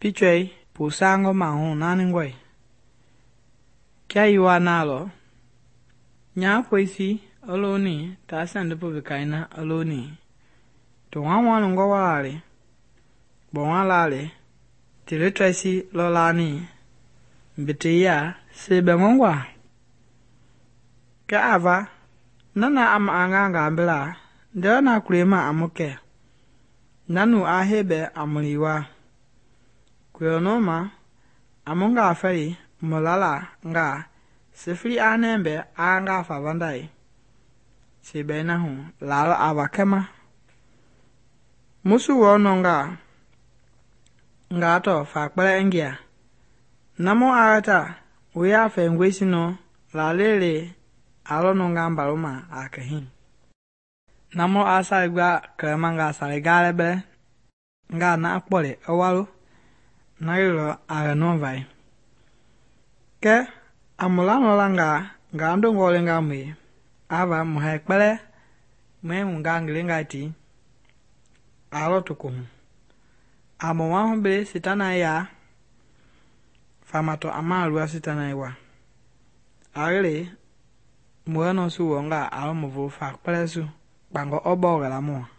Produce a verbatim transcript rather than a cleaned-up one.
Pichwe pusango mahu naningwe. Kya yuwa nalo. Nya poisi aloni ta sende po bikaina aloni. To wanwan ngo walale. Bon walale. Tile tracy lolani. Mbitiya sebe ngongwa. Kya ava. Nana ama anganga ambila. Ndewa na kulema amuke. Nanu ahebe amuliwa. Kuyonoma amunga afari mulala nga sifri anembe anga favandai. Sibena hu lalo avakema. Musu wono nga nga to fakpele engia. Namo agata uya fengwesi no lalele alono nga mbaluma akahin. Namo asaligwa kremanga asaligale nga na akpole awalu. Nailo agano vai. Ke amulano langa nga ando ngole nga mwe. Ava muhekpele mwe munga ngilinga ti. Alo tukumu. Amo wahumbe sitana ya. Famato amalua sitana iwa. Agele mweno suwo nga alo muvu fakpele su. Bango obo gala mo.